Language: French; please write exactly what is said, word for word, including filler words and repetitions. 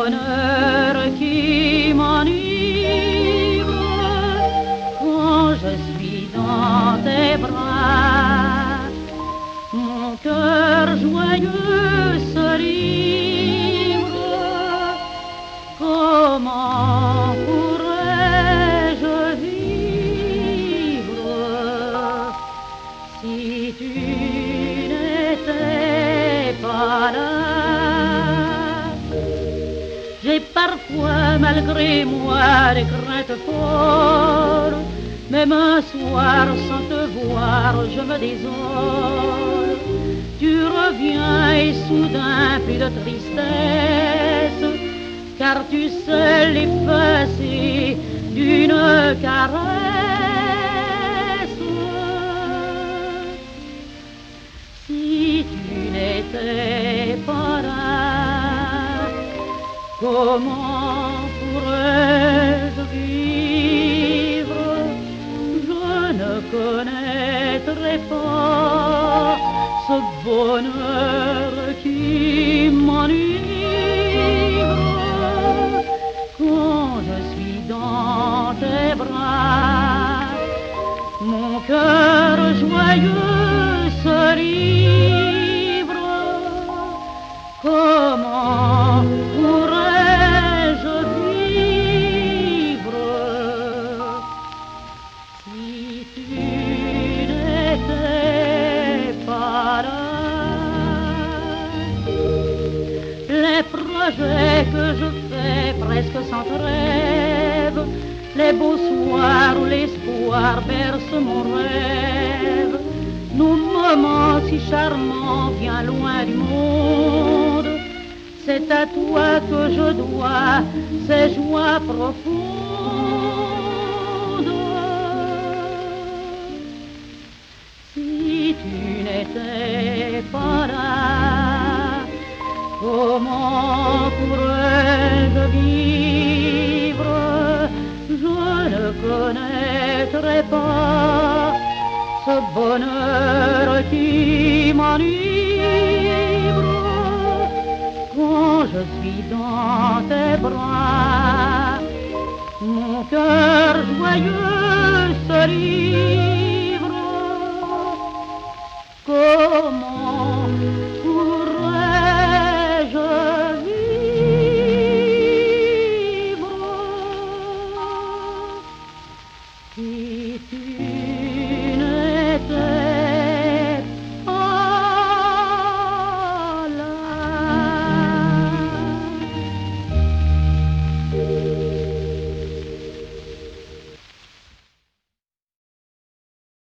bonheur qui m'enivre quand je suis dans tes bras. Mon cœur joyeux se livre. Comment pourrais-je vivre si tu n'étais pas là? J'ai parfois, malgré moi, des craintes folles. Même un soir, sans te voir, je me désole. Tu reviens et soudain, plus de tristesse, car tu sais l'effacer d'une caresse. Si tu n'étais pas là, comment pourrais-je vivre? Je ne connaîtrais pas ce bonheur qui m'enivre quand je suis dans tes bras. Mon cœur joyeux se livre. Comment pourrais-je vivre si tu n'étais pas là? Les projets que je fais presque sans trêve, les beaux soirs où l'espoir berce mon rêve, nos moments si charmants bien loin du monde, c'est à toi que je dois ces joies profondes. Si tu n'étais pas là, comment pourrais-je vivre? Je ne connaîtrais pas ce bonheur qui m'enivre quand je suis dans tes bras. Mon cœur joyeux se livre.